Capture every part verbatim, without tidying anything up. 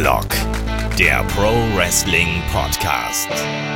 Headlock, der Pro Wrestling Podcast.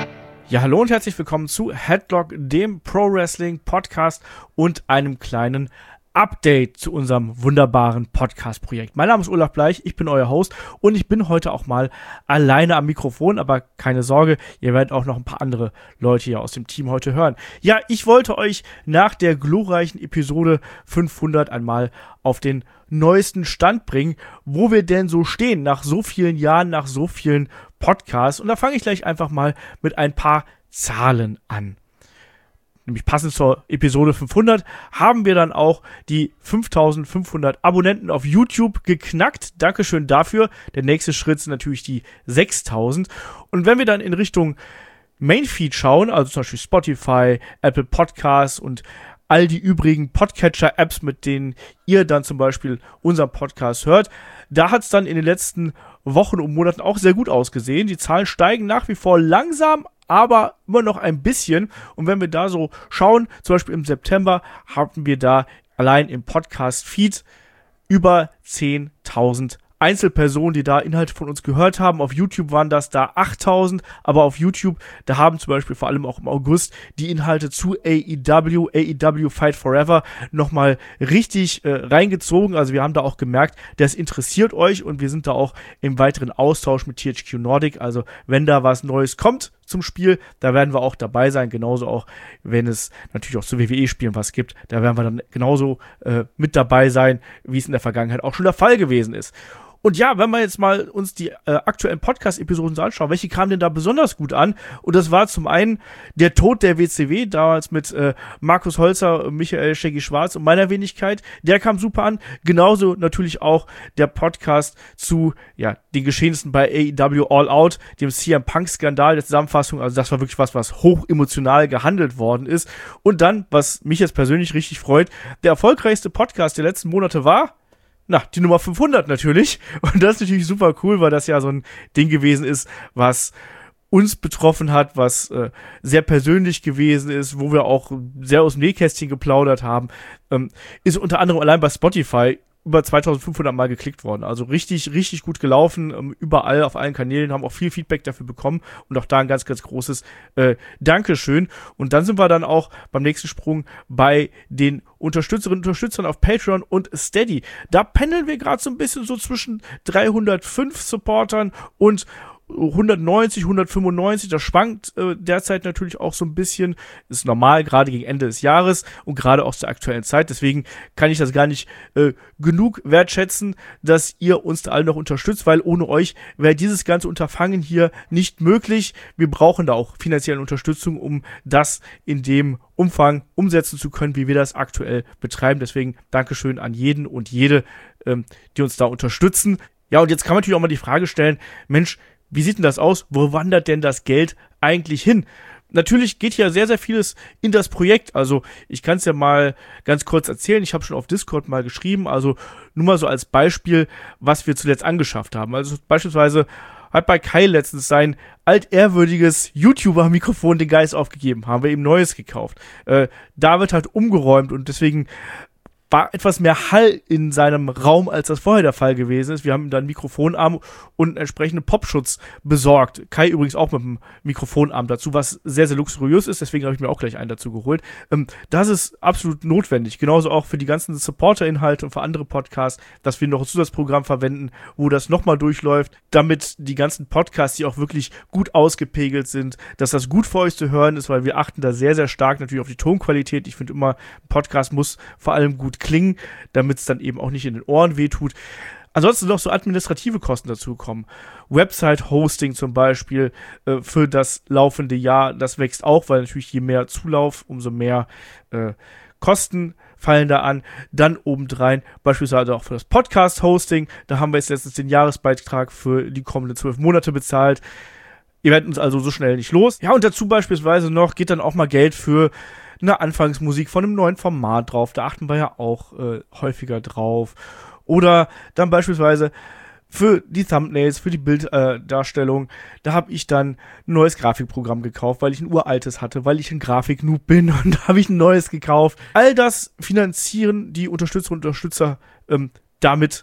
Ja, hallo und herzlich willkommen zu Headlock, dem Pro Wrestling Podcast und einem kleinen Update zu unserem wunderbaren Podcast-Projekt. Mein Name ist Olaf Bleich, ich bin euer Host und ich bin heute auch mal alleine am Mikrofon, aber keine Sorge, ihr werdet auch noch ein paar andere Leute hier aus dem Team heute hören. Ja, ich wollte euch nach der glorreichen Episode fünfhundert einmal auf den neuesten Stand bringen, wo wir denn so stehen nach so vielen Jahren, nach so vielen Podcasts. Und da fange ich gleich einfach mal mit ein paar Zahlen an. Nämlich passend zur Episode fünfhundert haben wir dann auch die fünftausendfünfhundert Abonnenten auf YouTube geknackt. Dankeschön dafür. Der nächste Schritt sind natürlich die sechstausend. Und wenn wir dann in Richtung Mainfeed schauen, also zum Beispiel Spotify, Apple Podcasts und all die übrigen Podcatcher-Apps, mit denen ihr dann zum Beispiel unseren Podcast hört, da hat es dann in den letzten Wochen und Monaten auch sehr gut ausgesehen. Die Zahlen steigen nach wie vor langsam, aber immer noch ein bisschen. Und wenn wir da so schauen, zum Beispiel im September, hatten wir da allein im Podcast-Feed über zehntausend Einzelpersonen, die da Inhalte von uns gehört haben. Auf YouTube waren das da achttausend, aber auf YouTube, da haben zum Beispiel vor allem auch im August die Inhalte zu A E W, A E W Fight Forever nochmal richtig äh, reingezogen. Also wir haben da auch gemerkt, das interessiert euch und wir sind da auch im weiteren Austausch mit T H Q Nordic. Also wenn da was Neues kommt zum Spiel, da werden wir auch dabei sein, genauso auch, wenn es natürlich auch zu W W E-Spielen was gibt, da werden wir dann genauso äh, mit dabei sein, wie es in der Vergangenheit auch schon der Fall gewesen ist. Und ja, wenn wir jetzt mal uns die äh, aktuellen Podcast-Episoden so anschauen, welche kamen denn da besonders gut an? Und das war zum einen der Tod der W C W, damals mit äh, Markus Holzer, Michael Shaggy Schwarz und meiner Wenigkeit. Der kam super an. Genauso natürlich auch der Podcast zu ja den Geschehnissen bei A E W All Out, dem C M Punk-Skandal, der Zusammenfassung. Also das war wirklich was, was hoch emotional gehandelt worden ist. Und dann, was mich jetzt persönlich richtig freut, der erfolgreichste Podcast der letzten Monate war Na, die Nummer fünfhundert natürlich. Und das ist natürlich super cool, weil das ja so ein Ding gewesen ist, was uns betroffen hat, was äh, sehr persönlich gewesen ist, wo wir auch sehr aus dem Nähkästchen geplaudert haben. Ähm, ist unter anderem allein bei Spotify über zweitausendfünfhundert Mal geklickt worden. Also richtig, richtig gut gelaufen. Ähm, überall auf allen Kanälen, haben auch viel Feedback dafür bekommen. Und auch da ein ganz, ganz großes äh, Dankeschön. Und dann sind wir dann auch beim nächsten Sprung bei den Unterstützerinnen und Unterstützern auf Patreon und Steady. Da pendeln wir gerade so ein bisschen so zwischen dreihundertfünf Supportern und hundertneunzig, hundertfünfundneunzig, das schwankt äh, derzeit natürlich auch so ein bisschen, ist normal, gerade gegen Ende des Jahres und gerade auch zur aktuellen Zeit, deswegen kann ich das gar nicht äh, genug wertschätzen, dass ihr uns da alle noch unterstützt, weil ohne euch wäre dieses ganze Unterfangen hier nicht möglich. Wir brauchen da auch finanzielle Unterstützung, um das in dem Umfang umsetzen zu können, wie wir das aktuell betreiben, deswegen Dankeschön an jeden und jede, ähm, die uns da unterstützen. Ja, und jetzt kann man natürlich auch mal die Frage stellen, Mensch, wie sieht denn das aus? Wo wandert denn das Geld eigentlich hin? Natürlich geht hier sehr, sehr vieles in das Projekt. Also ich kann es ja mal ganz kurz erzählen. Ich habe schon auf Discord mal geschrieben. Also nur mal so als Beispiel, was wir zuletzt angeschafft haben. Also beispielsweise hat bei Kai letztens sein altehrwürdiges YouTuber-Mikrofon den Geist aufgegeben. Haben wir ihm neues gekauft. Äh, David hat umgeräumt und deswegen war etwas mehr Hall in seinem Raum, als das vorher der Fall gewesen ist. Wir haben ihm dann einen Mikrofonarm und einen entsprechenden Popschutz besorgt. Kai übrigens auch mit einem Mikrofonarm dazu, was sehr, sehr luxuriös ist. Deswegen habe ich mir auch gleich einen dazu geholt. Ähm, das ist absolut notwendig. Genauso auch für die ganzen Supporter-Inhalte und für andere Podcasts, dass wir noch ein Zusatzprogramm verwenden, wo das nochmal durchläuft, damit die ganzen Podcasts, die auch wirklich gut ausgepegelt sind, dass das gut für euch zu hören ist, weil wir achten da sehr, sehr stark natürlich auf die Tonqualität. Ich finde immer, ein Podcast muss vor allem gut klingen, damit es dann eben auch nicht in den Ohren wehtut. Ansonsten noch so administrative Kosten dazu kommen. Website-Hosting zum Beispiel äh, für das laufende Jahr, das wächst auch, weil natürlich je mehr Zulauf, umso mehr äh, Kosten fallen da an. Dann obendrein beispielsweise auch für das Podcast-Hosting. Da haben wir jetzt letztens den Jahresbeitrag für die kommenden zwölf Monate bezahlt. Ihr werdet uns also so schnell nicht los. Ja, und dazu beispielsweise noch geht dann auch mal Geld für eine Anfangsmusik von einem neuen Format drauf. Da achten wir ja auch äh, häufiger drauf. Oder dann beispielsweise für die Thumbnails, für die Bilddarstellung, äh, da habe ich dann ein neues Grafikprogramm gekauft, weil ich ein uraltes hatte, weil ich ein Grafiknoob bin und da habe ich ein neues gekauft. All das finanzieren die Unterstützer und Unterstützer ähm, damit,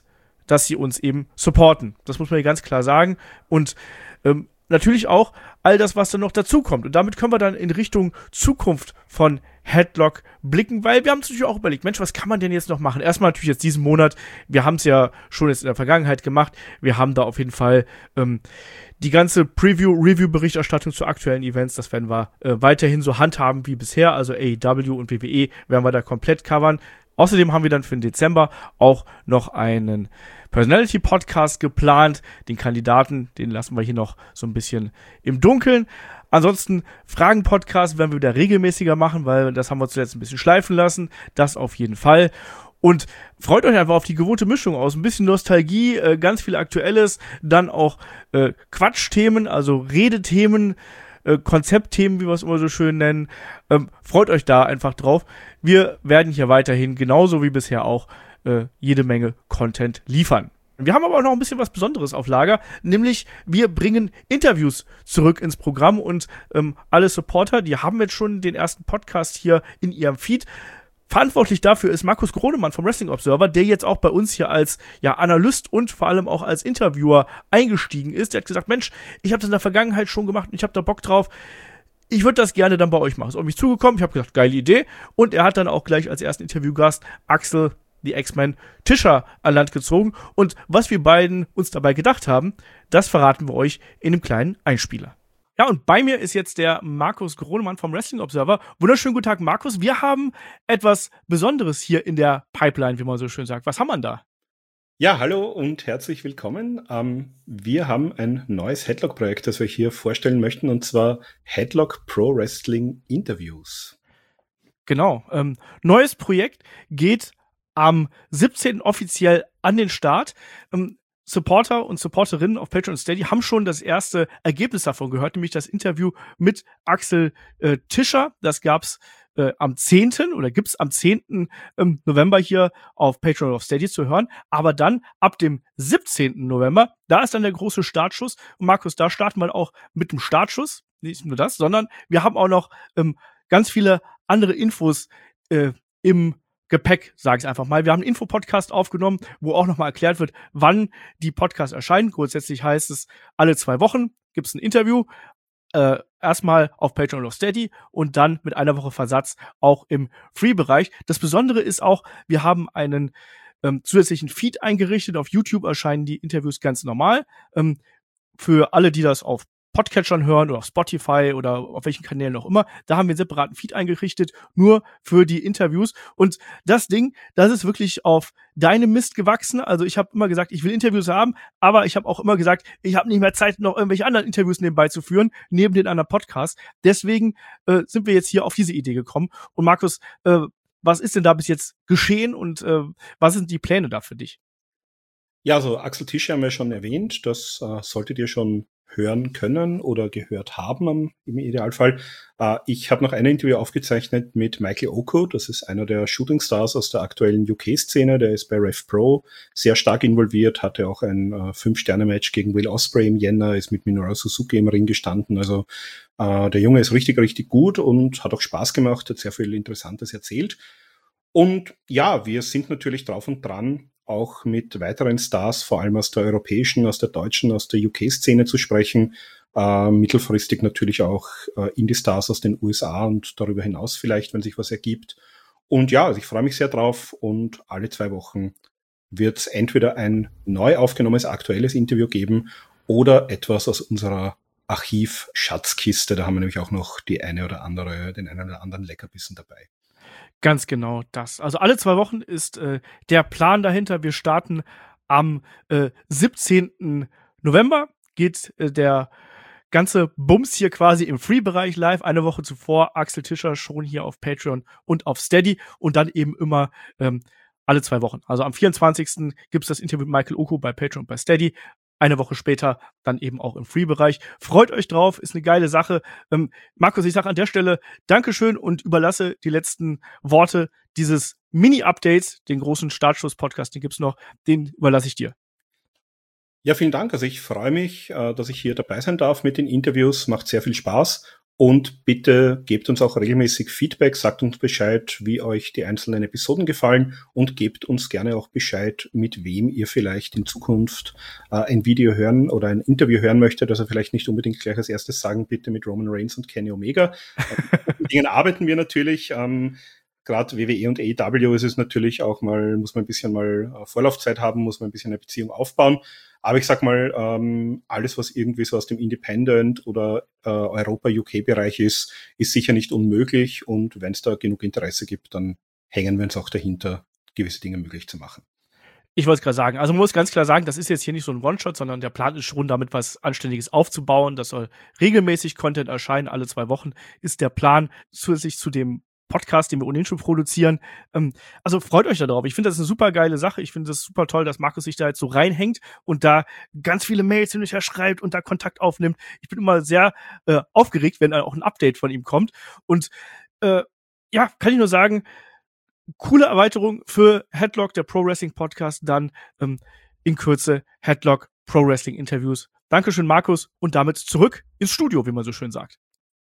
dass sie uns eben supporten. Das muss man hier ganz klar sagen. Und ähm, natürlich auch all das, was dann noch dazukommt. Und damit können wir dann in Richtung Zukunft von Headlock blicken, weil wir haben uns natürlich auch überlegt, Mensch, was kann man denn jetzt noch machen? Erstmal natürlich jetzt diesen Monat, wir haben es ja schon jetzt in der Vergangenheit gemacht, wir haben da auf jeden Fall ähm, die ganze Preview-Review-Berichterstattung zu aktuellen Events, das werden wir äh, weiterhin so handhaben wie bisher, also A E W und W W E werden wir da komplett covern. Außerdem haben wir dann für den Dezember auch noch einen Personality-Podcast geplant. Den Kandidaten, den lassen wir hier noch so ein bisschen im Dunkeln. Ansonsten Fragen-Podcast werden wir wieder regelmäßiger machen, weil das haben wir zuletzt ein bisschen schleifen lassen. Das auf jeden Fall. Und freut euch einfach auf die gewohnte Mischung aus. Ein bisschen Nostalgie, äh, ganz viel Aktuelles, dann auch äh, Quatschthemen, also Redethemen, äh, Konzeptthemen, wie wir es immer so schön nennen. Ähm, freut euch da einfach drauf. Wir werden hier weiterhin, genauso wie bisher auch, äh, jede Menge Content liefern. Wir haben aber auch noch ein bisschen was Besonderes auf Lager, nämlich wir bringen Interviews zurück ins Programm und ähm, alle Supporter, die haben jetzt schon den ersten Podcast hier in ihrem Feed. Verantwortlich dafür ist Markus Gronemann vom Wrestling Observer, der jetzt auch bei uns hier als ja, Analyst und vor allem auch als Interviewer eingestiegen ist. Der hat gesagt, Mensch, ich habe das in der Vergangenheit schon gemacht und ich habe da Bock drauf. Ich würde das gerne dann bei euch machen. Ist auf mich zugekommen, ich habe gesagt, geile Idee. Und er hat dann auch gleich als ersten Interviewgast Axel, die X-Men, Tischer an Land gezogen. Und was wir beiden uns dabei gedacht haben, das verraten wir euch in einem kleinen Einspieler. Ja, und bei mir ist jetzt der Markus Gronemann vom Wrestling Observer. Wunderschönen guten Tag, Markus. Wir haben etwas Besonderes hier in der Pipeline, wie man so schön sagt. Was haben wir da? Ja, hallo und herzlich willkommen. Ähm, wir haben ein neues Headlock-Projekt, das wir hier vorstellen möchten, und zwar Headlock Pro Wrestling Interviews. Genau. Ähm, neues Projekt geht am siebzehnten offiziell an den Start. Ähm, Supporter und Supporterinnen auf Patreon und Steady haben schon das erste Ergebnis davon gehört, nämlich das Interview mit Axel äh, Tischer. Das gab's äh, am zehnten oder gibt's am zehnten Ähm, November hier auf Patreon und auf Steady zu hören. Aber dann ab dem siebzehnten November, da ist dann der große Startschuss. Und Markus, da starten wir auch mit dem Startschuss. Nicht nur das, sondern wir haben auch noch ähm, ganz viele andere Infos äh, im Gepäck, sage ich einfach mal. Wir haben einen Infopodcast aufgenommen, wo auch nochmal erklärt wird, wann die Podcasts erscheinen. Grundsätzlich heißt es, alle zwei Wochen gibt es ein Interview. Äh, erstmal auf Patreon und auf Steady und dann mit einer Woche Versatz auch im Free-Bereich. Das Besondere ist auch, wir haben einen ähm, zusätzlichen Feed eingerichtet. Auf YouTube erscheinen die Interviews ganz normal. Ähm, für alle, die das auf Podcatchern hören oder auf Spotify oder auf welchen Kanälen auch immer. Da haben wir einen separaten Feed eingerichtet, nur für die Interviews. Und das Ding, das ist wirklich auf deinem Mist gewachsen. Also ich habe immer gesagt, ich will Interviews haben, aber ich habe auch immer gesagt, ich habe nicht mehr Zeit, noch irgendwelche anderen Interviews nebenbei zu führen, neben den anderen Podcasts. Deswegen äh, sind wir jetzt hier auf diese Idee gekommen. Und Markus, äh, was ist denn da bis jetzt geschehen und äh, was sind die Pläne da für dich? Ja, also Axel Tischer haben wir schon erwähnt. Das äh, solltet ihr schon hören können oder gehört haben im Idealfall. Äh, ich habe noch ein Interview aufgezeichnet mit Michael Oko. Das ist einer der Shooting Stars aus der aktuellen U K-Szene. Der ist bei Rev Pro sehr stark involviert, hatte auch ein äh, Fünf-Sterne-Match gegen Will Ospreay im Jänner, ist mit Minoru Suzuki im Ring gestanden. Also äh, der Junge ist richtig, richtig gut und hat auch Spaß gemacht, hat sehr viel Interessantes erzählt. Und ja, wir sind natürlich drauf und dran, auch mit weiteren Stars, vor allem aus der europäischen, aus der deutschen, aus der U K-Szene zu sprechen. Äh, mittelfristig natürlich auch äh, Indie-Stars aus den U S A und darüber hinaus vielleicht, wenn sich was ergibt. Und ja, also ich freue mich sehr drauf und alle zwei Wochen wird es entweder ein neu aufgenommenes aktuelles Interview geben oder etwas aus unserer Archiv-Schatzkiste. Da haben wir nämlich auch noch die eine oder andere, den einen oder anderen Leckerbissen dabei. Ganz genau das. Also alle zwei Wochen ist äh, der Plan dahinter. Wir starten am äh, siebzehnten November. Geht äh, der ganze Bums hier quasi im Free-Bereich live. Eine Woche zuvor Axel Tischer schon hier auf Patreon und auf Steady. Und dann eben immer ähm, alle zwei Wochen. Also am vierundzwanzigsten gibt es das Interview mit Michael Oko bei Patreon und bei Steady. Eine Woche später dann eben auch im Free-Bereich. Freut euch drauf, ist eine geile Sache. Ähm, Markus, ich sage an der Stelle Dankeschön und überlasse die letzten Worte dieses Mini-Updates, den großen Startschuss-Podcast, den gibt's noch, den überlasse ich dir. Ja, vielen Dank. Also ich freue mich, dass ich hier dabei sein darf mit den Interviews. Macht sehr viel Spaß. Und bitte gebt uns auch regelmäßig Feedback, sagt uns Bescheid, wie euch die einzelnen Episoden gefallen und gebt uns gerne auch Bescheid, mit wem ihr vielleicht in Zukunft äh, ein Video hören oder ein Interview hören möchtet. Also vielleicht nicht unbedingt gleich als erstes sagen, bitte mit Roman Reigns und Kenny Omega. Mit denen arbeiten wir natürlich. Ähm, Gerade W W E und A E W ist es natürlich auch mal, muss man ein bisschen mal Vorlaufzeit haben, muss man ein bisschen eine Beziehung aufbauen. Aber ich sag mal, ähm, alles, was irgendwie so aus dem Independent oder äh, Europa-U K-Bereich ist, ist sicher nicht unmöglich. Und wenn es da genug Interesse gibt, dann hängen wir uns auch dahinter, gewisse Dinge möglich zu machen. Ich wollte es gerade sagen, also man muss ganz klar sagen, das ist jetzt hier nicht so ein One-Shot, sondern der Plan ist schon, damit was Anständiges aufzubauen. Das soll regelmäßig Content erscheinen, alle zwei Wochen ist der Plan, zusätzlich zu dem Podcast, den wir ohnehin schon produzieren. Ähm, also freut euch darauf. Ich finde, das ist eine super geile Sache. Ich finde das super toll, dass Markus sich da jetzt so reinhängt und da ganz viele Mails hin und her schreibt und da Kontakt aufnimmt. Ich bin immer sehr äh, aufgeregt, wenn auch ein Update von ihm kommt. Und äh, ja, kann ich nur sagen, coole Erweiterung für Headlock, der Pro Wrestling Podcast, dann ähm, in Kürze Headlock Pro Wrestling Interviews. Dankeschön, Markus, und damit zurück ins Studio, wie man so schön sagt.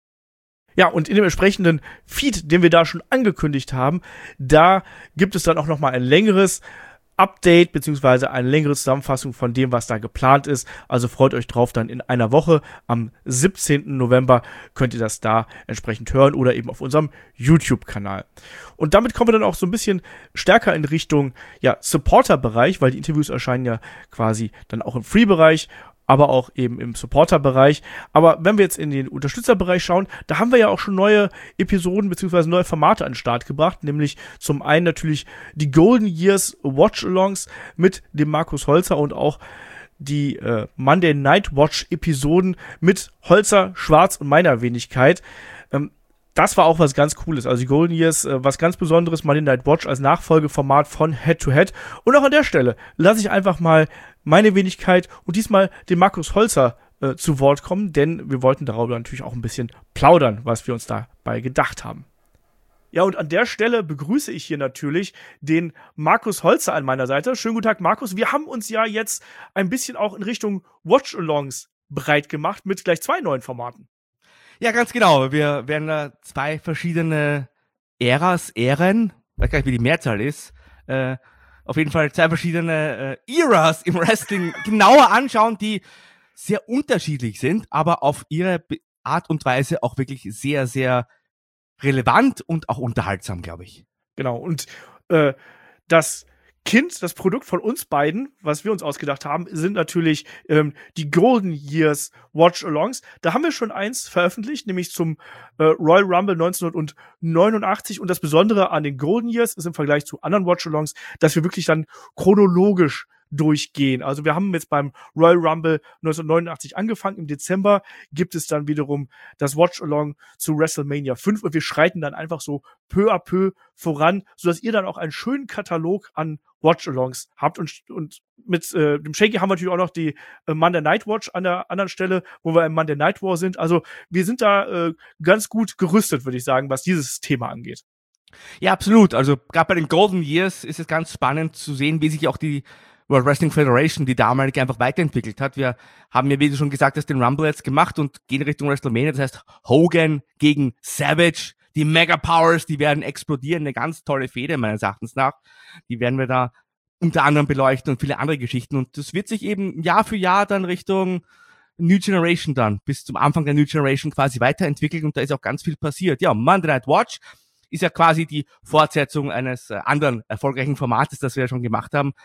Ja, und in dem entsprechenden Feed, den wir da schon angekündigt haben, da gibt es dann auch noch mal ein längeres Update beziehungsweise eine längere Zusammenfassung von dem, was da geplant ist. Also freut euch drauf, dann in einer Woche am siebzehnten November könnt ihr das da entsprechend hören oder eben auf unserem YouTube-Kanal. Und damit kommen wir dann auch so ein bisschen stärker in Richtung ja, Supporter-Bereich, weil die Interviews erscheinen ja quasi dann auch im Free-Bereich, aber auch eben im Supporter-Bereich. Aber wenn wir jetzt in den Unterstützerbereich schauen, da haben wir ja auch schon neue Episoden bzw. neue Formate an den Start gebracht, nämlich zum einen natürlich die Golden Years Watch-Alongs mit dem Markus Holzer und auch die äh, Monday Night Watch-Episoden mit Holzer, Schwarz und meiner Wenigkeit. Ähm, Das war auch was ganz Cooles. Also die Golden Years, äh, was ganz Besonderes, Monday Night Watch als Nachfolgeformat von Head to Head. Und auch an der Stelle lasse ich einfach mal meine Wenigkeit und diesmal den Markus Holzer äh, zu Wort kommen, denn wir wollten darüber natürlich auch ein bisschen plaudern, was wir uns dabei gedacht haben. Ja, und an der Stelle begrüße ich hier natürlich den Markus Holzer an meiner Seite. Schönen guten Tag, Markus. Wir haben uns ja jetzt ein bisschen auch in Richtung Watch-Alongs breit gemacht mit gleich zwei neuen Formaten. Ja, ganz genau. Wir werden da zwei verschiedene Äras, Ähren, weiß gar nicht, wie die Mehrzahl ist, äh, auf jeden Fall zwei verschiedene äh, Eras im Wrestling genauer anschauen, die sehr unterschiedlich sind, aber auf ihre Art und Weise auch wirklich sehr, sehr relevant und auch unterhaltsam, glaube ich. Genau, und äh, das Kind, das Produkt von uns beiden, was wir uns ausgedacht haben, sind natürlich ähm, die Golden Years Watch-Alongs. Da haben wir schon eins veröffentlicht, nämlich zum äh, Royal Rumble neunzehnhundertneunundachtzig. Und das Besondere an den Golden Years ist im Vergleich zu anderen Watch-Alongs, dass wir wirklich dann chronologisch durchgehen. Also wir haben jetzt beim Royal Rumble neunzehnhundertneunundachtzig angefangen. Im Dezember gibt es dann wiederum das Watch-Along zu WrestleMania fünf und wir schreiten dann einfach so peu à peu voran, sodass ihr dann auch einen schönen Katalog an Watch-Alongs habt. Und, und mit äh, dem Shaky haben wir natürlich auch noch die äh, Monday Night Watch an der anderen Stelle, wo wir im Monday Night War sind. Also wir sind da äh, ganz gut gerüstet, würde ich sagen, was dieses Thema angeht. Ja, absolut. Also gerade bei den Golden Years ist es ganz spannend zu sehen, wie sich auch die World Wrestling Federation, die damalige, einfach weiterentwickelt hat. Wir haben ja, wie du schon gesagt hast, den Rumble jetzt gemacht und gehen Richtung WrestleMania. Das heißt, Hogan gegen Savage, die Mega Powers, die werden explodieren. Eine ganz tolle Fehde meines Erachtens nach. Die werden wir da unter anderem beleuchten und viele andere Geschichten. Und das wird sich eben Jahr für Jahr dann Richtung New Generation dann, bis zum Anfang der New Generation quasi weiterentwickelt. Und da ist auch ganz viel passiert. Ja, Monday Night Watch ist ja quasi die Fortsetzung eines äh, anderen erfolgreichen Formates, das wir ja schon gemacht haben.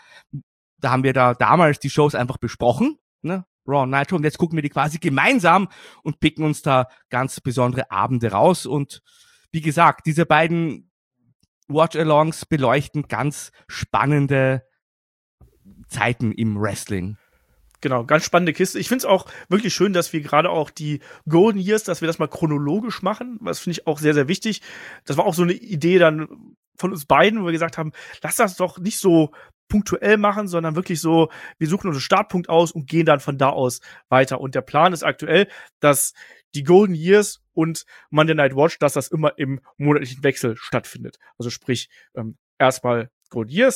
Da haben wir da damals die Shows einfach besprochen, ne? Raw und Nitro, und jetzt gucken wir die quasi gemeinsam und picken uns da ganz besondere Abende raus. Und wie gesagt, diese beiden Watch-Alongs beleuchten ganz spannende Zeiten im Wrestling. Genau, ganz spannende Kiste. Ich finde es auch wirklich schön, dass wir gerade auch die Golden Years, dass wir das mal chronologisch machen. Das finde ich auch sehr, sehr wichtig. Das war auch so eine Idee dann von uns beiden, wo wir gesagt haben, lass das doch nicht so punktuell machen, sondern wirklich so, wir suchen unseren Startpunkt aus und gehen dann von da aus weiter. Und der Plan ist aktuell, dass die Golden Years und Monday Night Watch, dass das immer im monatlichen Wechsel stattfindet. Also sprich, ähm, erstmal Golden Years,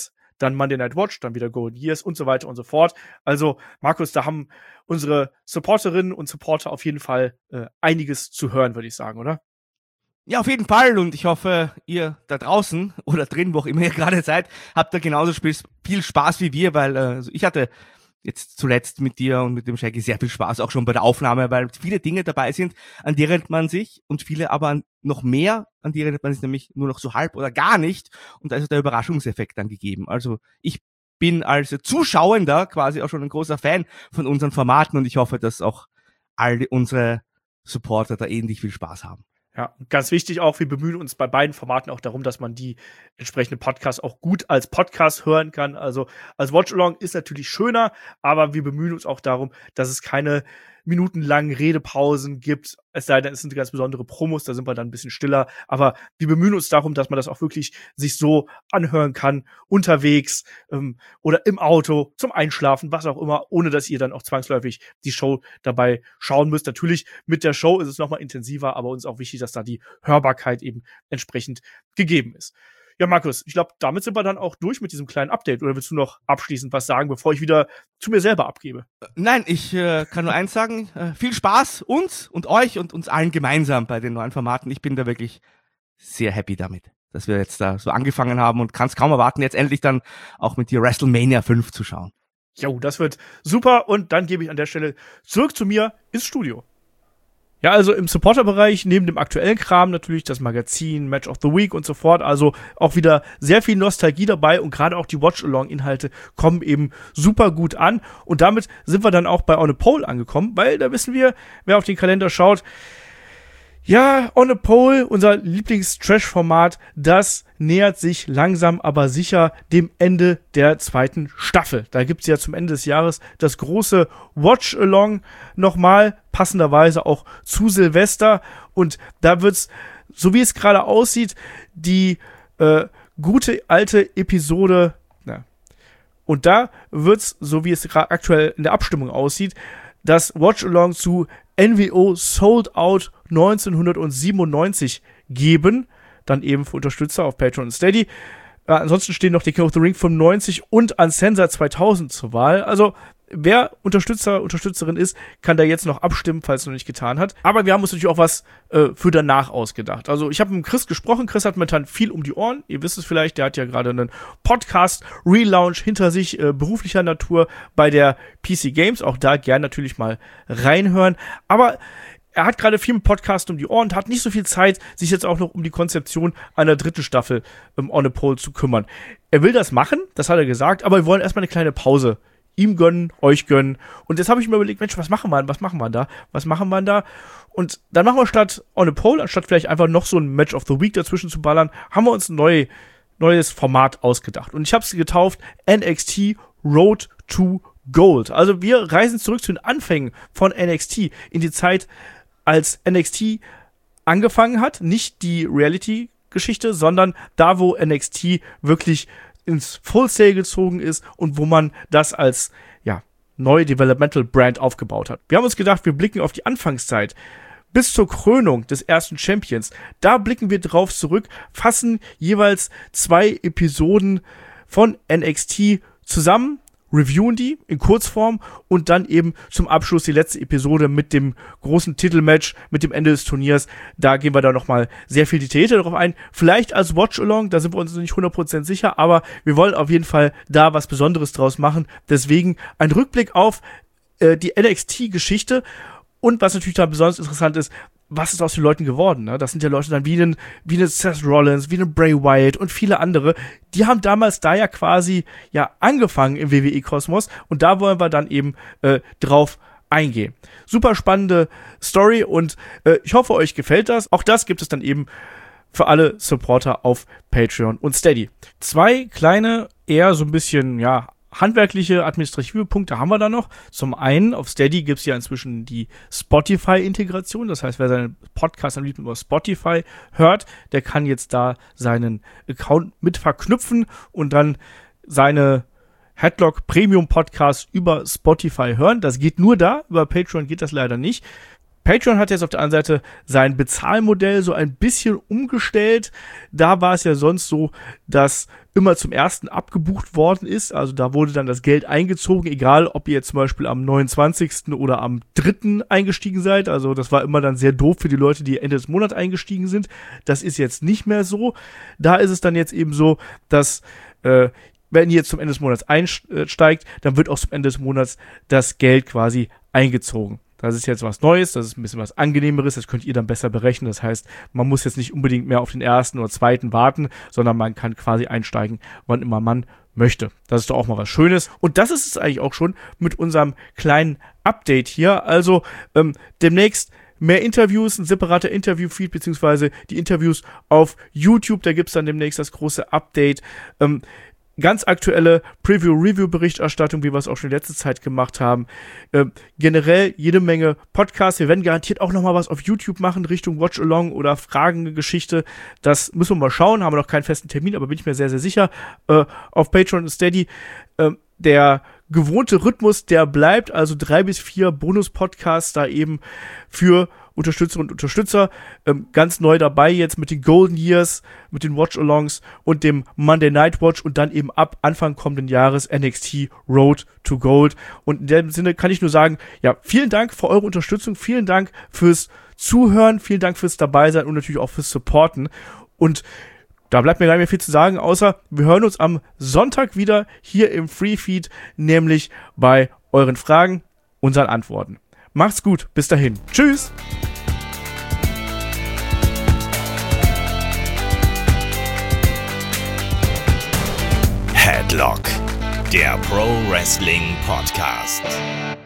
dann Monday Night Watch, dann wieder Golden Years und so weiter und so fort. Also, Markus, da haben unsere Supporterinnen und Supporter auf jeden Fall äh, einiges zu hören, würde ich sagen, oder? Ja, auf jeden Fall. Und ich hoffe, ihr da draußen oder drin, wo auch immer ihr gerade seid, habt da genauso viel Spaß wie wir, weil äh, ich hatte jetzt zuletzt mit dir und mit dem Shaggy sehr viel Spaß, auch schon bei der Aufnahme, weil viele Dinge dabei sind, an die erinnert man sich und viele aber an noch mehr, an die erinnert man sich nämlich nur noch so halb oder gar nicht. Und da ist der Überraschungseffekt dann gegeben. Also ich bin als Zuschauender quasi auch schon ein großer Fan von unseren Formaten und ich hoffe, dass auch alle unsere Supporter da ähnlich viel Spaß haben. Ja, ganz wichtig auch, wir bemühen uns bei beiden Formaten auch darum, dass man die entsprechenden Podcasts auch gut als Podcast hören kann. Also als Watch-Along ist natürlich schöner, aber wir bemühen uns auch darum, dass es keine minutenlangen Redepausen gibt. Es sei denn, es sind ganz besondere Promos, da sind wir dann ein bisschen stiller. Aber wir bemühen uns darum, dass man das auch wirklich sich so anhören kann, unterwegs ähm, oder im Auto, zum Einschlafen, was auch immer, ohne dass ihr dann auch zwangsläufig die Show dabei schauen müsst. Natürlich, mit der Show ist es nochmal intensiver, aber uns auch wichtig, dass da die Hörbarkeit eben entsprechend gegeben ist. Ja, Markus, ich glaube, damit sind wir dann auch durch mit diesem kleinen Update. Oder willst du noch abschließend was sagen, bevor ich wieder zu mir selber abgebe? Nein, ich äh, kann nur eins sagen. Äh, viel Spaß uns und euch und uns allen gemeinsam bei den neuen Formaten. Ich bin da wirklich sehr happy damit, dass wir jetzt da so angefangen haben und kann es kaum erwarten, jetzt endlich dann auch mit dir WrestleMania fünf zu schauen. Jo, das wird super. Und dann gebe ich an der Stelle zurück zu mir ins Studio. Ja, also im Supporter-Bereich, neben dem aktuellen Kram natürlich das Magazin, Match of the Week und so fort, also auch wieder sehr viel Nostalgie dabei und gerade auch die Watch-Along-Inhalte kommen eben super gut an und damit sind wir dann auch bei On a Pole angekommen, weil da wissen wir, wer auf den Kalender schaut, ja, On a Pole, unser Lieblings-Trash-Format, das nähert sich langsam aber sicher dem Ende der zweiten Staffel. Da gibt's ja zum Ende des Jahres das große Watch-Along nochmal, passenderweise auch zu Silvester. Und da wird's, so wie es gerade aussieht, die äh, gute alte Episode, na, und da wird's, so wie es gerade aktuell in der Abstimmung aussieht, das Watch-Along zu N W O Sold Out neunzehnhundertsiebenundneunzig geben. Dann eben für Unterstützer auf Patreon und Steady. Äh, ansonsten stehen noch die King of the Ring fünfundneunzig und Uncensored zweitausend zur Wahl. Also, wer Unterstützer, Unterstützerin ist, kann da jetzt noch abstimmen, falls es noch nicht getan hat. Aber wir haben uns natürlich auch was äh, für danach ausgedacht. Also ich habe mit Chris gesprochen. Chris hat momentan viel um die Ohren. Ihr wisst es vielleicht, der hat ja gerade einen Podcast-Relaunch hinter sich, äh, beruflicher Natur bei der P C Games. Auch da gern natürlich mal reinhören. Aber er hat gerade viel im Podcast um die Ohren und hat nicht so viel Zeit, sich jetzt auch noch um die Konzeption einer dritten Staffel ähm, On a Pole zu kümmern. Er will das machen, das hat er gesagt, aber wir wollen erstmal eine kleine Pause ihm gönnen, euch gönnen. Und jetzt habe ich mir überlegt, Mensch, was machen wir, was machen wir da? Was machen wir da? Und dann machen wir statt On a Pole, anstatt vielleicht einfach noch so ein Match of the Week dazwischen zu ballern, haben wir uns ein neu, neues Format ausgedacht. Und ich habe es getauft N X T Road to Gold. Also wir reisen zurück zu den Anfängen von N X T in die Zeit, als N X T angefangen hat. Nicht die Reality-Geschichte, sondern da, wo N X T wirklich ins Full Sail gezogen ist und wo man das als ja neue Developmental Brand aufgebaut hat. Wir haben uns gedacht, wir blicken auf die Anfangszeit bis zur Krönung des ersten Champions. Da blicken wir drauf zurück, fassen jeweils zwei Episoden von N X T zusammen, reviewen die in Kurzform und dann eben zum Abschluss die letzte Episode mit dem großen Titelmatch, mit dem Ende des Turniers. Da gehen wir da nochmal sehr viel detaillierter drauf ein. Vielleicht als Watch-Along, da sind wir uns nicht hundert Prozent sicher, aber wir wollen auf jeden Fall da was Besonderes draus machen. Deswegen ein Rückblick auf äh, die N X T-Geschichte und was natürlich da besonders interessant ist, was ist aus den Leuten geworden, ne? Das sind ja Leute dann wie einen, wie einen Seth Rollins, wie einen Bray Wyatt und viele andere. Die haben damals da ja quasi, ja, angefangen im W W E-Kosmos und da wollen wir dann eben äh, drauf eingehen. Super spannende Story und äh, ich hoffe, euch gefällt das. Auch das gibt es dann eben für alle Supporter auf Patreon und Steady. Zwei kleine, eher so ein bisschen, ja, handwerkliche, administrative Punkte haben wir da noch. Zum einen, auf Steady gibt es ja inzwischen die Spotify-Integration. Das heißt, wer seinen Podcast am liebsten über Spotify hört, der kann jetzt da seinen Account mit verknüpfen und dann seine Headlock Premium Podcasts über Spotify hören. Das geht nur da, über Patreon geht das leider nicht. Patreon hat jetzt auf der anderen Seite sein Bezahlmodell so ein bisschen umgestellt. Da war es ja sonst so, dass immer zum ersten abgebucht worden ist. Also da wurde dann das Geld eingezogen, egal ob ihr jetzt zum Beispiel am neunundzwanzigsten oder am dritten eingestiegen seid. Also das war immer dann sehr doof für die Leute, die Ende des Monats eingestiegen sind. Das ist jetzt nicht mehr so. Da ist es dann jetzt eben so, dass äh, wenn ihr jetzt zum Ende des Monats einsteigt, dann wird auch zum Ende des Monats das Geld quasi eingezogen. Das ist jetzt was Neues, das ist ein bisschen was Angenehmeres, das könnt ihr dann besser berechnen. Das heißt, man muss jetzt nicht unbedingt mehr auf den ersten oder zweiten warten, sondern man kann quasi einsteigen, wann immer man möchte. Das ist doch auch mal was Schönes. Und das ist es eigentlich auch schon mit unserem kleinen Update hier. Also ähm, demnächst mehr Interviews, ein separater Interview-Feed, beziehungsweise die Interviews auf YouTube. Da gibt's dann demnächst das große Update. Ähm, Ganz aktuelle Preview-Review-Berichterstattung, wie wir es auch schon in letzter Zeit gemacht haben. Äh, generell jede Menge Podcasts. Wir werden garantiert auch noch mal was auf YouTube machen, Richtung Watch-Along oder Fragen-Geschichte. Das müssen wir mal schauen. Haben wir noch keinen festen Termin, aber bin ich mir sehr, sehr sicher. Äh, auf Patreon und Steady. Äh, der gewohnte Rhythmus, der bleibt. Also drei bis vier Bonus-Podcasts da eben für Unterstützerinnen und Unterstützer. Ähm, ganz neu dabei jetzt mit den Golden Years, mit den Watch-Alongs und dem Monday Night Watch und dann eben ab Anfang kommenden Jahres N X T Road to Gold. Und in dem Sinne kann ich nur sagen, ja, vielen Dank für eure Unterstützung, vielen Dank fürs Zuhören, vielen Dank fürs Dabeisein und natürlich auch fürs Supporten. Und da bleibt mir gar nicht mehr viel zu sagen, außer wir hören uns am Sonntag wieder hier im Free Feed, nämlich bei euren Fragen, unseren Antworten. Macht's gut, bis dahin. Tschüss! Headlock, der Pro Wrestling Podcast.